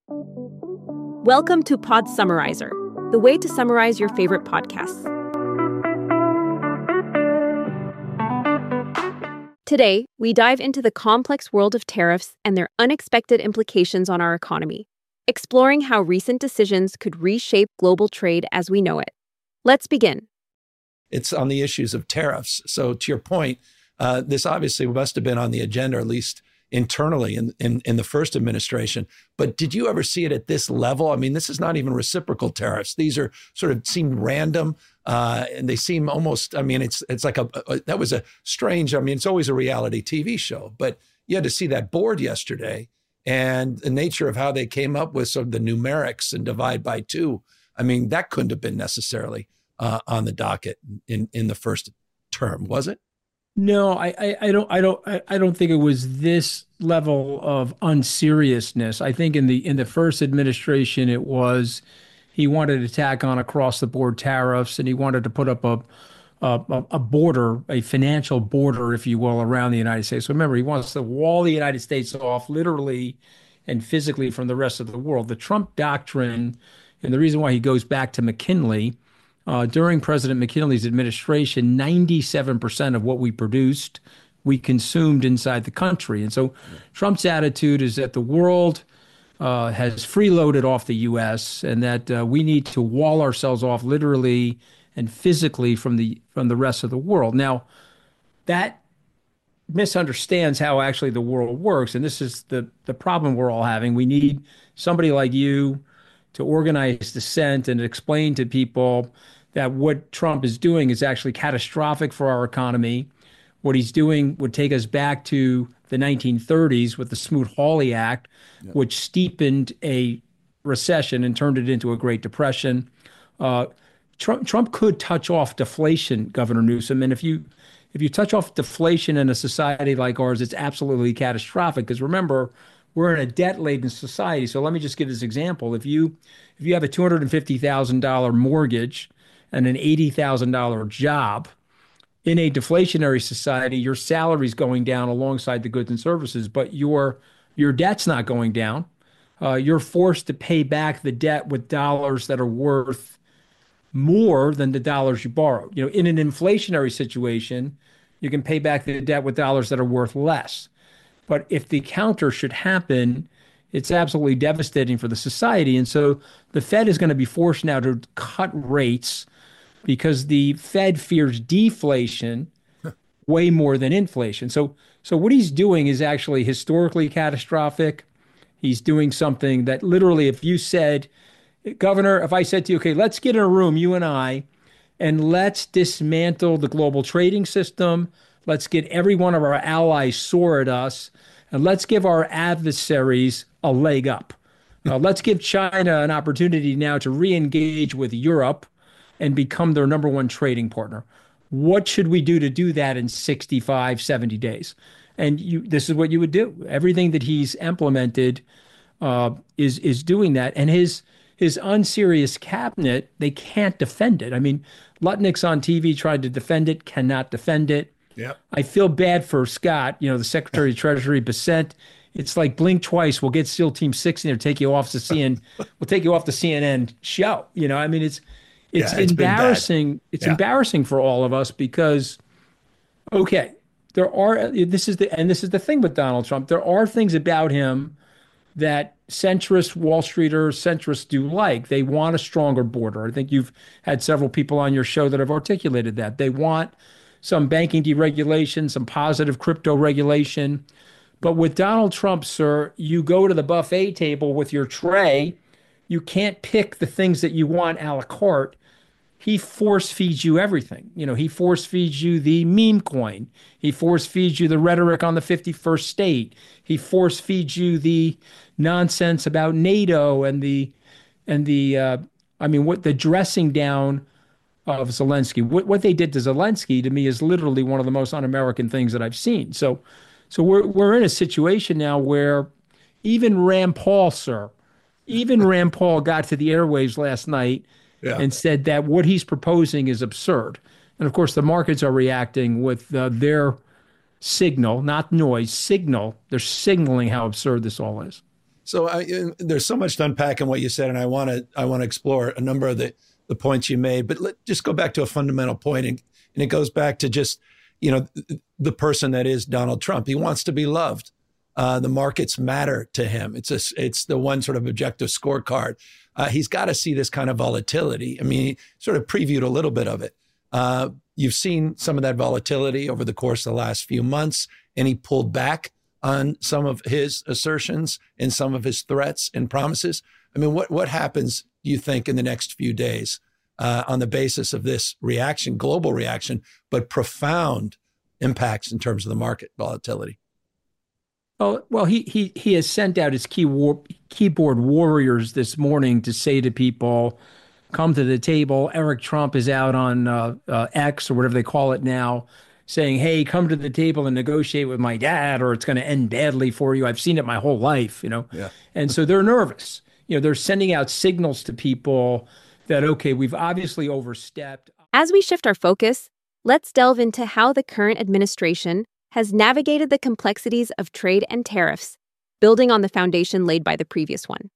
Welcome to Pod Summarizer, the way to summarize your favorite podcasts. Today, we dive into the complex world of tariffs and their unexpected implications on our economy, exploring how recent decisions could reshape global trade as we know it. Let's begin. It's on the issues of tariffs. So to your point, this obviously must have been on the agenda, at least internally in the first administration. But did you ever see it at this level? I mean, this is not even reciprocal tariffs. These are sort of seem random, and they seem almost, I mean, it's like that was a strange, I mean, it's always a reality TV show, but you had to see that board yesterday and the nature of how they came up with sort of the numerics and divide by two. I mean, that couldn't have been necessarily on the docket in the first term, was it? No, I don't think it was this level of unseriousness. I think in the first administration, it was he wanted to tack on across the board tariffs, and he wanted to put up a border, a financial border, if you will, around the United States. So remember, he wants to wall the United States off literally and physically from the rest of the world. The Trump doctrine, and the reason why he goes back to McKinley. During President McKinley's administration, 97% of what we produced, we consumed inside the country. And so Trump's attitude is that the world has freeloaded off the U.S. and that we need to wall ourselves off literally and physically from the rest of the world. Now, that misunderstands how actually the world works. And this is the problem we're all having. We need somebody like you to organize dissent and explain to people that what Trump is doing is actually catastrophic for our economy. What he's doing would take us back to the 1930s with the Smoot-Hawley Act, which steepened a recession and turned it into a Great Depression. Trump could touch off deflation, Governor Newsom, and if you touch off deflation in a society like ours, it's absolutely catastrophic. Because remember, we're in a debt-laden society. So let me just give this example: if you have a $250,000 mortgage and an $80,000 job, in a deflationary society, your salary's going down alongside the goods and services, but your debt's not going down. You're forced to pay back the debt with dollars that are worth more than the dollars you borrowed. You know, in an inflationary situation, you can pay back the debt with dollars that are worth less. But if the counter should happen, it's absolutely devastating for the society. And so the Fed is going to be forced now to cut rates because the Fed fears deflation way more than inflation. So what he's doing is actually historically catastrophic. He's doing something that literally, if you said, Governor, if I said to you, okay, let's get in a room, you and I, and let's dismantle the global trading system. Let's get every one of our allies sore at us, and let's give our adversaries a leg up. Let's give China an opportunity now to re-engage with Europe and become their number one trading partner. What should we do to do that in 65, 70 days? And this is what you would do. Everything that he's implemented is doing that. And his unserious cabinet, they can't defend it. I mean, Lutnick's on TV tried to defend it, cannot defend it. Yep. I feel bad for Scott, the Secretary of Treasury, Bessent. It's like blink twice, we'll get SEAL Team 6 in there, take you off the CNN show. I mean, it's embarrassing. It's embarrassing for all of us because, okay, this is the thing with Donald Trump. There are things about him that centrist Wall Streeters, centrists do like. They want a stronger border. I think you've had several people on your show that have articulated that. They want some banking deregulation, some positive crypto regulation. But with Donald Trump, sir, you go to the buffet table with your tray. You can't pick the things that you want a la carte. He force feeds you everything. He force feeds you the meme coin. He force feeds you the rhetoric on the 51st state. He force feeds you the nonsense about NATO and the dressing down of Zelensky. What they did to Zelensky, to me, is literally one of the most un-American things that I've seen. So we're in a situation now where even Rand Paul, sir, Rand Paul got to the airwaves last night and said that what he's proposing is absurd. And of course, the markets are reacting with their signal, not noise, signal. They're signaling how absurd this all is. So there's so much to unpack in what you said, and I want to explore a number of the points you made. But let's just go back to a fundamental point, and it goes back to just the person that is Donald Trump. He wants to be loved. The markets matter to him. It's the one sort of objective scorecard. He's got to see this kind of volatility. I mean, he sort of previewed a little bit of it. You've seen some of that volatility over the course of the last few months, and he pulled back on some of his assertions and some of his threats and promises. I mean, what happens, do you think, in the next few days on the basis of this reaction, global reaction, but profound impacts in terms of the market volatility? Well, he has sent out his keyboard warriors this morning to say to people, come to the table. Eric Trump is out on X or whatever they call it now, saying, hey, come to the table and negotiate with my dad, or it's going to end badly for you. I've seen it my whole life, Yeah. And so they're nervous. They're sending out signals to people that, okay, we've obviously overstepped. As we shift our focus, let's delve into how the current administration has navigated the complexities of trade and tariffs, building on the foundation laid by the previous one.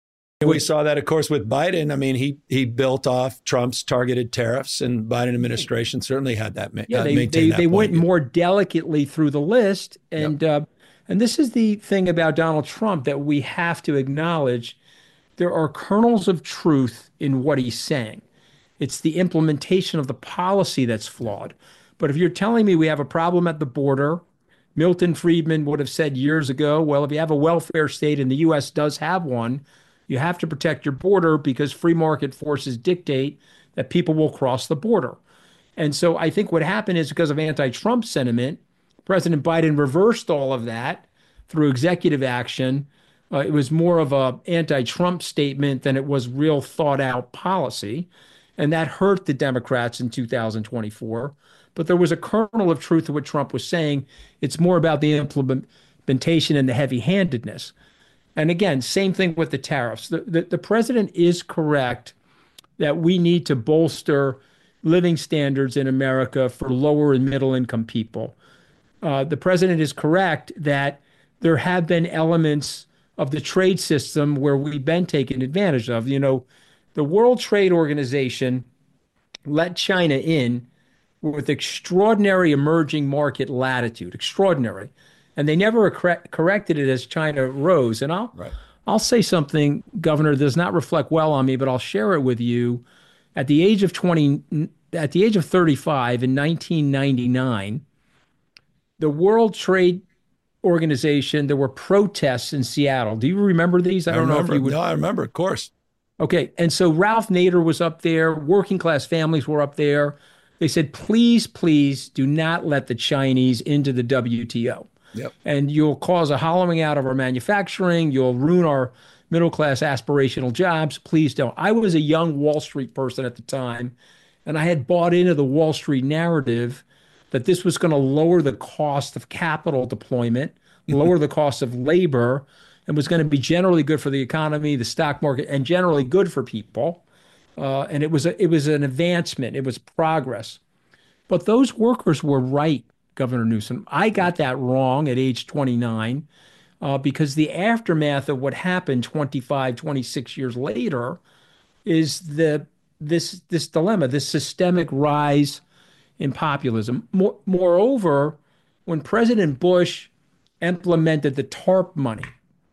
We saw that, of course, with Biden. I mean, he built off Trump's targeted tariffs, and Biden administration certainly had that. They went more delicately through the list, and this is the thing about Donald Trump that we have to acknowledge. There are kernels of truth in what he's saying. It's the implementation of the policy that's flawed. But if you're telling me we have a problem at the border, Milton Friedman would have said years ago, well, if you have a welfare state, and the U.S. does have one, you have to protect your border because free market forces dictate that people will cross the border. And so I think what happened is, because of anti-Trump sentiment, President Biden reversed all of that through executive action. It was more of an anti-Trump statement than it was real thought out policy. And that hurt the Democrats in 2024. But there was a kernel of truth to what Trump was saying. It's more about the implementation and the heavy-handedness. And again, same thing with the tariffs. The president is correct that we need to bolster living standards in America for lower and middle income people. The president is correct that there have been elements of the trade system where we've been taken advantage of. The World Trade Organization let China in with extraordinary emerging market latitude, extraordinary. And they never corrected it as China rose. And I'll say something, Governor, does not reflect well on me, but I'll share it with you. At the age of 35 in 1999, the World Trade Organization, there were protests in Seattle. Do you remember these? I don't know if you would. No, I remember, of course. Okay. And so Ralph Nader was up there. Working class families were up there. They said, please, please do not let the Chinese into the WTO. Yep. And you'll cause a hollowing out of our manufacturing. You'll ruin our middle-class aspirational jobs. Please don't. I was a young Wall Street person at the time, and I had bought into the Wall Street narrative that this was going to lower the cost of capital deployment, lower the cost of labor, and was going to be generally good for the economy, the stock market, and generally good for people. And it was an advancement. It was progress. But those workers were right, Governor Newsom. I got that wrong at age 29 because the aftermath of what happened 25, 26 years later is this dilemma, this systemic rise in populism. Moreover, when President Bush implemented the TARP money,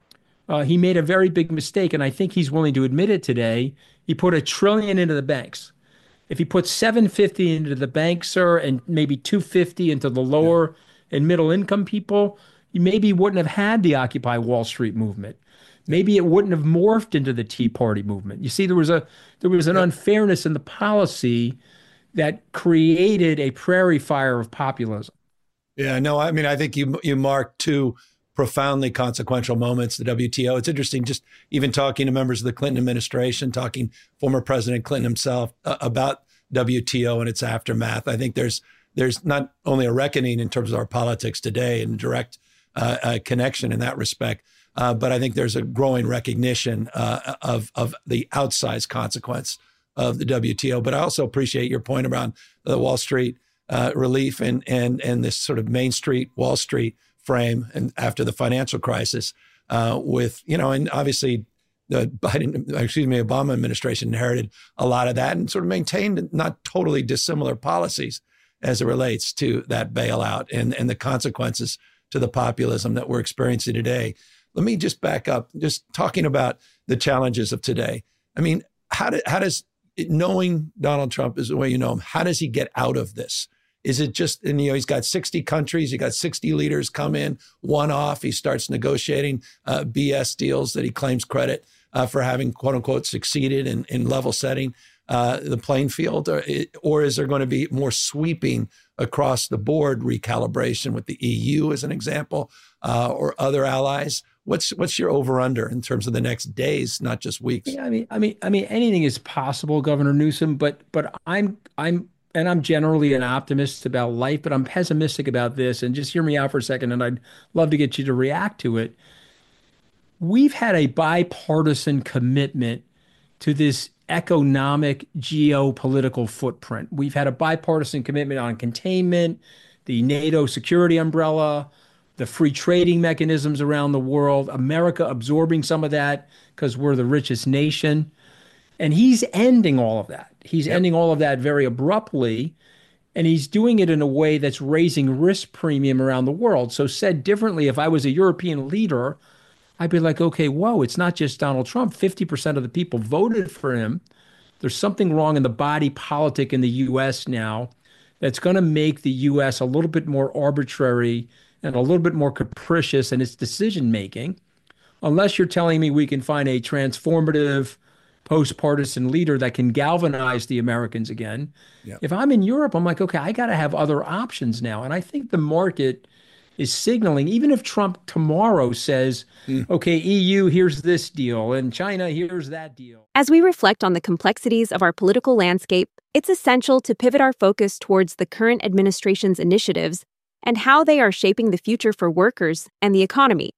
he made a very big mistake, and I think he's willing to admit it today. He put $1 trillion into the banks. If he put $750 into the banks, sir, and maybe $250 into the lower and middle income people, you maybe wouldn't have had the Occupy Wall Street movement. Maybe it wouldn't have morphed into the Tea Party movement. You see, there was an unfairness in the policy that created a prairie fire of populism. Yeah, no, I mean, I think you marked two profoundly consequential moments, the WTO. It's interesting, just even talking to members of the Clinton administration, talking former President Clinton himself about WTO and its aftermath. I think there's not only a reckoning in terms of our politics today and direct connection in that respect, but I think there's a growing recognition of the outsized consequence of the WTO. But I also appreciate your point around the Wall Street relief and this sort of Main Street, Wall Street frame and after the financial crisis. with, and obviously the Obama administration inherited a lot of that and sort of maintained not totally dissimilar policies as it relates to that bailout and the consequences to the populism that we're experiencing today. Let me just back up, just talking about the challenges of today. I mean, how does, knowing Donald Trump is the way you know him, how does he get out of this? Is it just, he's got 60 countries, he got 60 leaders come in, one off, he starts negotiating BS deals that he claims credit for having, quote unquote, succeeded in level setting the playing field? Or is there going to be more sweeping across the board recalibration with the EU as an example, or other allies? What's your over-under in terms of the next days, not just weeks? Yeah, I mean, anything is possible, Governor Newsom. But I'm generally an optimist about life, but I'm pessimistic about this. And just hear me out for a second, and I'd love to get you to react to it. We've had a bipartisan commitment to this economic geopolitical footprint. We've had a bipartisan commitment on containment, the NATO security umbrella, the free trading mechanisms around the world, America absorbing some of that because we're the richest nation. And he's ending all of that. He's ending all of that very abruptly. And he's doing it in a way that's raising risk premium around the world. So said differently, if I was a European leader, I'd be like, okay, whoa, it's not just Donald Trump. 50% of the people voted for him. There's something wrong in the body politic in the U.S. now that's going to make the U.S. a little bit more arbitrary and a little bit more capricious in its decision making, unless you're telling me we can find a transformative post-partisan leader that can galvanize the Americans again. Yep. If I'm in Europe, I'm like, okay, I got to have other options now. And I think the market is signaling, even if Trump tomorrow says, okay, EU, here's this deal, and China, here's that deal. As we reflect on the complexities of our political landscape, it's essential to pivot our focus towards the current administration's initiatives and how they are shaping the future for workers and the economy.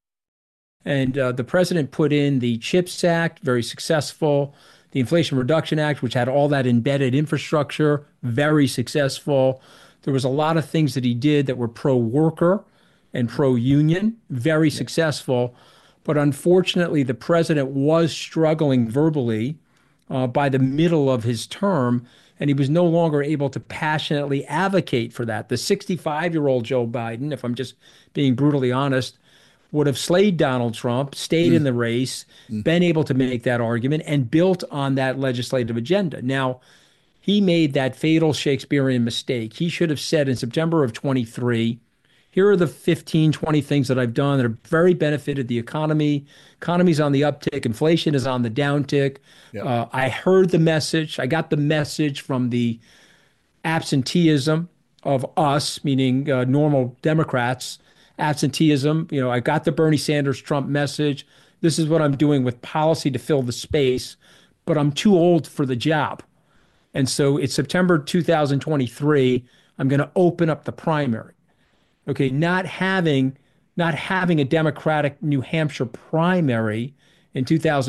And the president put in the CHIPS Act, very successful. The Inflation Reduction Act, which had all that embedded infrastructure, very successful. There was a lot of things that he did that were pro-worker and pro-union, very successful. But unfortunately, the president was struggling verbally by the middle of his term, and he was no longer able to passionately advocate for that. The 65-year-old Joe Biden, if I'm just being brutally honest, would have slayed Donald Trump, stayed in the race, been able to make that argument, and built on that legislative agenda. Now, he made that fatal Shakespearean mistake. He should have said in September of 23, here are the 15, 20 things that I've done that have very benefited the economy. Economy's on the uptick. Inflation is on the downtick. Yep. I heard the message. I got the message from the absenteeism of us, meaning normal Democrats. Absenteeism, I got the Bernie Sanders Trump message. This is what I'm doing with policy to fill the space, but I'm too old for the job. And so it's September 2023. I'm going to open up the primary. Okay, not having a Democratic New Hampshire primary in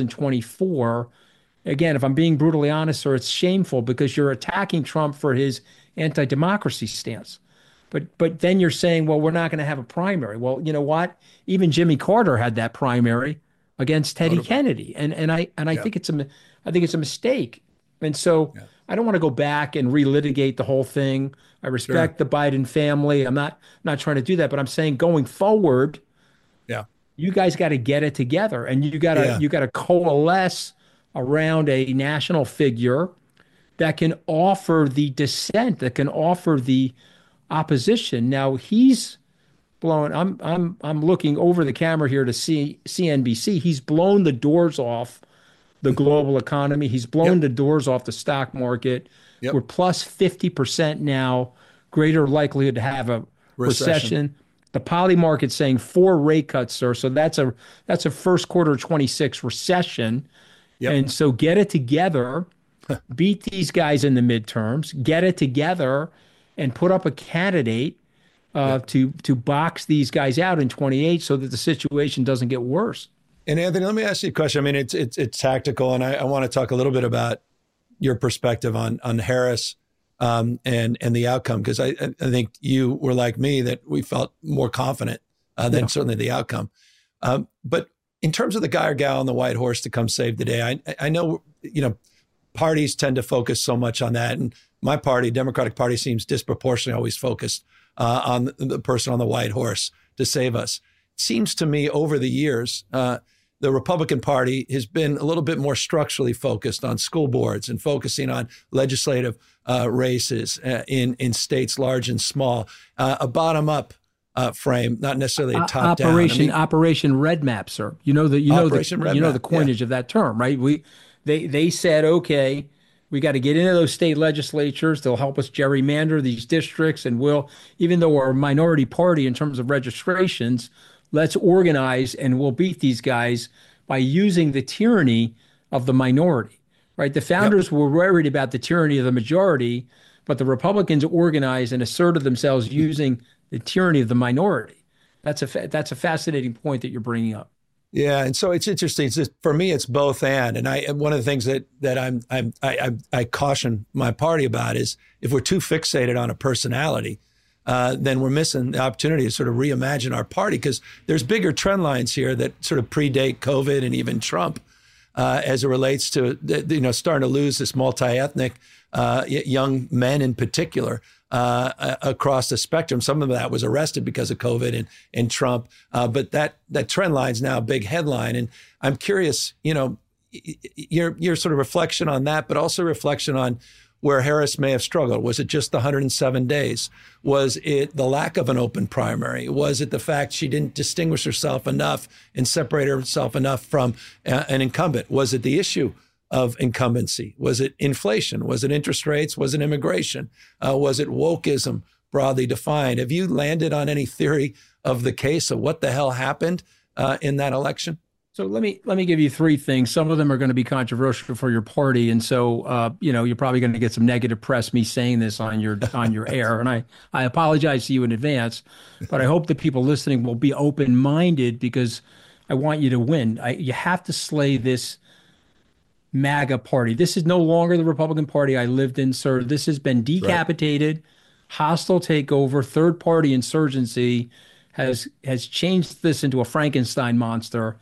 2024. Again, if I'm being brutally honest, sir, it's shameful because you're attacking Trump for his anti-democracy stance. But then you're saying, well, we're not going to have a primary. Well, you know what? Even Jimmy Carter had that primary against Teddy Kennedy, and I think it's a mistake. And so I don't want to go back and relitigate the whole thing. I respect the Biden family. I'm not trying to do that, but I'm saying going forward, you guys got to get it together, and you got to coalesce around a national figure that can offer the dissent, that can offer the opposition. Now he's blown. I'm looking over the camera here to see CNBC. He's blown the doors off the global economy. He's blown the doors off the stock market. We're plus 50% now, greater likelihood to have a recession. The poly market's saying 4 rate cuts, sir. So that's a first quarter 26 recession. And so get it together, beat these guys in the midterms, get it together, and put up a candidate to box these guys out in 28 so that the situation doesn't get worse. And Anthony, let me ask you a question. I mean, it's tactical, and I want to talk a little bit about your perspective on Harris and the outcome, because I think you were like me that we felt more confident than certainly the outcome. But in terms of the guy or gal on the white horse to come save the day, I know, parties tend to focus so much on that. And my party, Democratic Party, seems disproportionately always focused on the person on the white horse to save us. It seems to me over the years, the Republican Party has been a little bit more structurally focused on school boards and focusing on legislative races in states large and small, a bottom-up frame, not necessarily a top-down. Operation Red Map, sir. The coinage of that term, right? They said, okay, we got to get into those state legislatures. They'll help us gerrymander these districts, and even though we're a minority party in terms of registrations, let's organize and we'll beat these guys by using the tyranny of the minority, right? The founders were worried about the tyranny of the majority, but the Republicans organized and asserted themselves using the tyranny of the minority. That's a fascinating point that you're bringing up. Yeah, and so it's interesting. For me, it's both and one of the things that I caution my party about is if we're too fixated on a personality, then we're missing the opportunity to sort of reimagine our party, because there's bigger trend lines here that sort of predate COVID and even Trump as it relates to starting to lose this multi-ethnic young men in particular across the spectrum. Some of that was arrested because of COVID and Trump, but that trend line's now a big headline. And I'm curious, your sort of reflection on that, but also reflection on where Harris may have struggled. Was it just the 107 days? Was it the lack of an open primary? Was it the fact she didn't distinguish herself enough and separate herself enough from an incumbent? Was it the issue of incumbency? Was it inflation? Was it interest rates? Was it immigration? Was it wokeism broadly defined? Have you landed on any theory of the case of what the hell happened in that election? So let me give you three things. Some of them are going to be controversial for your party, and so you're probably going to get some negative press me saying this on your air, and I apologize to you in advance, but I hope that people listening will be open-minded, because I want you to win. You have to slay this MAGA party. This is no longer the Republican Party I lived in, sir. This has been decapitated. Right. Hostile takeover, third-party insurgency has changed this into a Frankenstein monster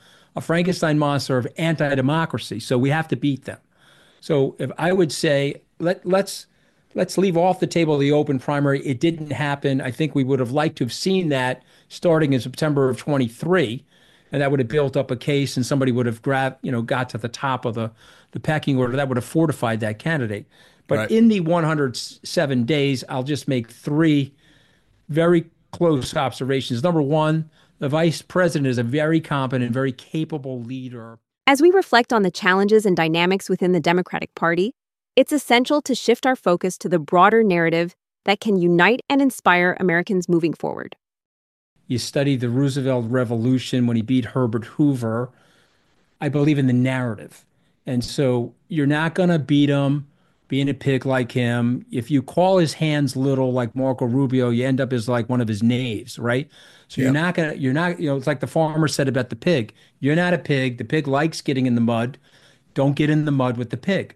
of anti-democracy. So we have to beat them. So if I would say, let's leave off the table the open primary. It didn't happen. I think we would have liked to have seen that starting in September of 23, and that would have built up a case, and somebody would have got to the top of the pecking order. That would have fortified that candidate. But in the 107 days, I'll just make three very close observations. Number one, the vice president is a very competent, very capable leader. As we reflect on the challenges and dynamics within the Democratic Party, it's essential to shift our focus to the broader narrative that can unite and inspire Americans moving forward. You study the Roosevelt Revolution when he beat Herbert Hoover. I believe in the narrative. And so you're not going to beat him being a pig like him. If you call his hands little like Marco Rubio, you end up as like one of his knaves, right? So you're not, it's like the farmer said about the pig. You're not a pig. The pig likes getting in the mud. Don't get in the mud with the pig.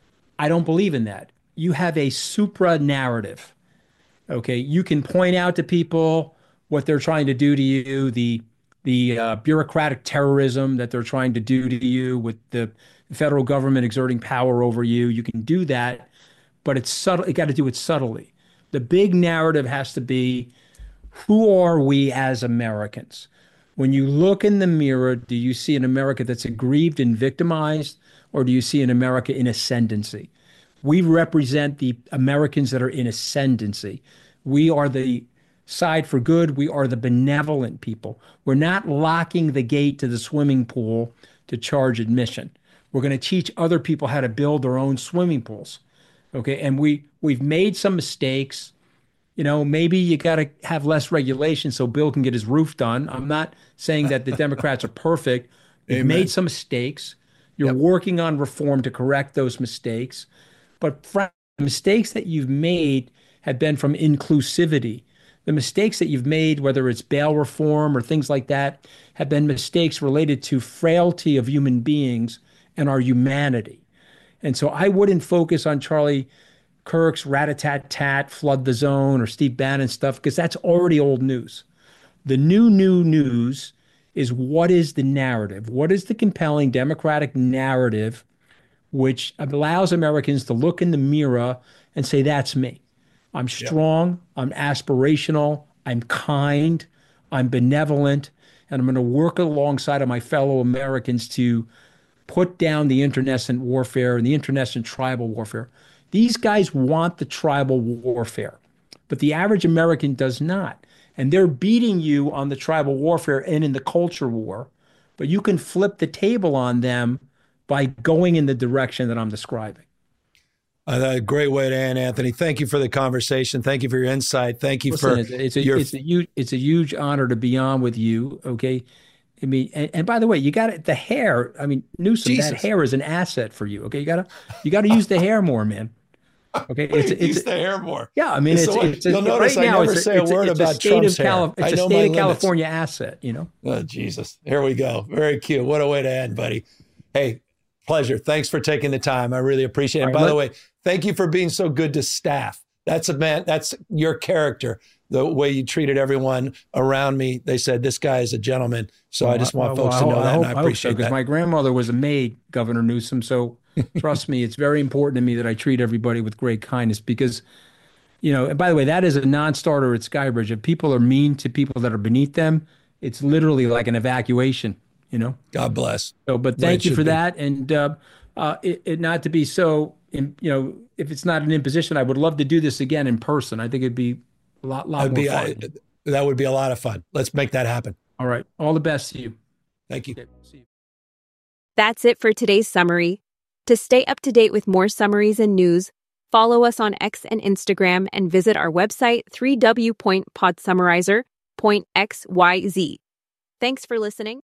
I don't believe in that. You have a supra narrative. Okay. You can point out to people what they're trying to do to you, the bureaucratic terrorism that they're trying to do to you with the federal government exerting power over you. You can do that, but it's subtle. You got to do it subtly. The big narrative has to be, who are we as Americans? When you look in the mirror, do you see an America that's aggrieved and victimized, or do you see an America in ascendancy? We represent the Americans that are in ascendancy. We are the side for good. We are the benevolent people. We're not locking the gate to the swimming pool to charge admission. We're going to teach other people how to build their own swimming pools. Okay. And we've made some mistakes. Maybe you got to have less regulation so Bill can get his roof done. I'm not saying that the Democrats are perfect. You've made some mistakes. You're working on reform to correct those mistakes. But the mistakes that you've made have been from inclusivity. The mistakes that you've made, whether it's bail reform or things like that, have been mistakes related to frailty of human beings and our humanity. And so I wouldn't focus on Charlie Kirk's rat-a-tat-tat, flood the zone, or Steve Bannon stuff, because that's already old news. The new news is what is the narrative? What is the compelling democratic narrative which allows Americans to look in the mirror and say, that's me. I'm strong, I'm aspirational, I'm kind, I'm benevolent, and I'm going to work alongside of my fellow Americans to put down the internecine warfare and the internecine tribal warfare. These guys want the tribal warfare, but the average American does not. And they're beating you on the tribal warfare and in the culture war, but you can flip the table on them by going in the direction that I'm describing. A great way to end, Anthony. Thank you for the conversation. Thank you for your insight. Thank you for it's a huge honor to be on with you. Okay. I mean, and by the way, you got it. The hair. I mean, Newsom, that hair is an asset for you. Okay, you gotta use the hair more, man. Okay, use the hair more. Yeah, I mean, you'll notice right I never say a word about Trump's hair. It's a state of California asset. You know. Oh Jesus, here we go. Very cute. What a way to end, buddy. Hey, pleasure. Thanks for taking the time. I really appreciate it. And by the way, thank you for being so good to staff. That's your character. The way you treated everyone around me, they said, this guy is a gentleman. So I just want folks to know that, and I appreciate that. Because my grandmother was a maid, Governor Newsom. So trust me, it's very important to me that I treat everybody with great kindness because, and by the way, that is a non-starter at Skybridge. If people are mean to people that are beneath them, it's literally like an evacuation, God bless. So, but thank you for that. And it not to be so, if it's not an imposition, I would love to do this again in person. I think it'd be a lot more fun. That would be a lot of fun. Let's make that happen. All right. All the best to you. Thank you. Okay, see you. That's it for today's summary. To stay up to date with more summaries and news, follow us on X and Instagram and visit our website 3w.podsummarizer.xyz. Thanks for listening.